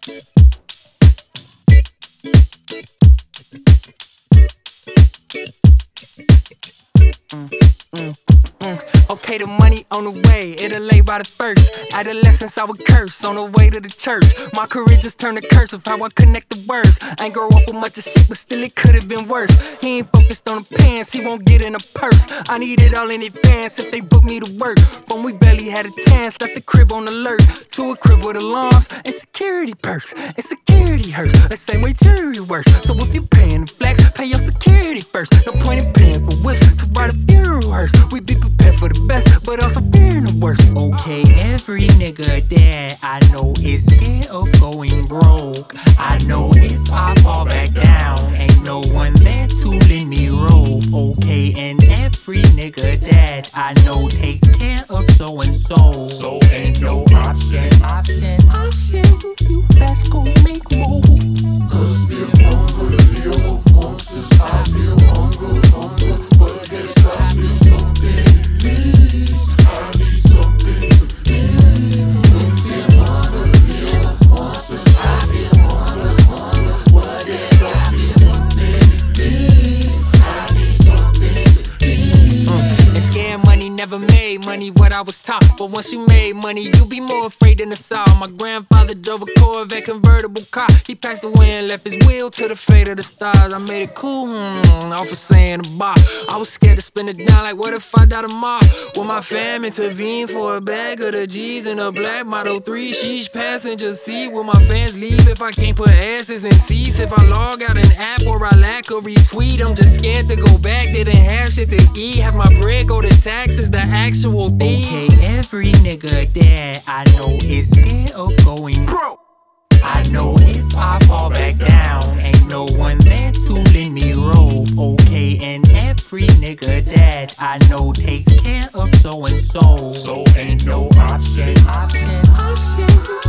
Okay, the money on the way, it'll lay by the first. Adolescence, I would curse on the way to the church. My career just turned to curse of how I connect the words. I ain't grow up with much of shit, but still it could've been worse. He ain't focused on the pants, he won't get in a purse. I need it all in advance if they book me to work. From we barely had a chance, left the crib on alert. To a crib with alarms and security perks. And security hurts, the same way jury works. So if you paying the flex, pay your security first. No point in paying for whips to ride a funeral hearse. We be prepared for the best, but also fearing the worst. Okay, every nigga that I know is scared of going broke. I know if I fall back down, ain't no one there to lend me rope. Okay, and every nigga that I know takes care of so and so. So ain't no option. You best go make more. Cause feel hunger to live monsters. I feel hunger, but yes, I feel something it needs. I need something to eat. Feel hunger to live monsters. I feel hunger, but yes, I feel something it needs. I need something to eat. And scared money never made money what I was taught. But once you made money, you be more afraid than the saw. My grandfather drove a Corvette convertible car. He passed away and left his will to the fate of the stars. I made it cool, off of saying a bar. I was scared to spend it down, like what if I die tomorrow? Will my fam intervene for a bag of the G's and a black Model 3? Sheesh, passenger seat. Will my fans leave if I can't put asses in seats? If I log out an app or I lack a retweet, I'm just scared to go back. Didn't have shit to eat. Have my bread go to taxes, the actual thing. Okay, every nigga that I know is scared of going broke. I know if I fall back down, ain't no one there to lend me rope. Okay, and every nigga that I know takes care of so and so. So ain't no option.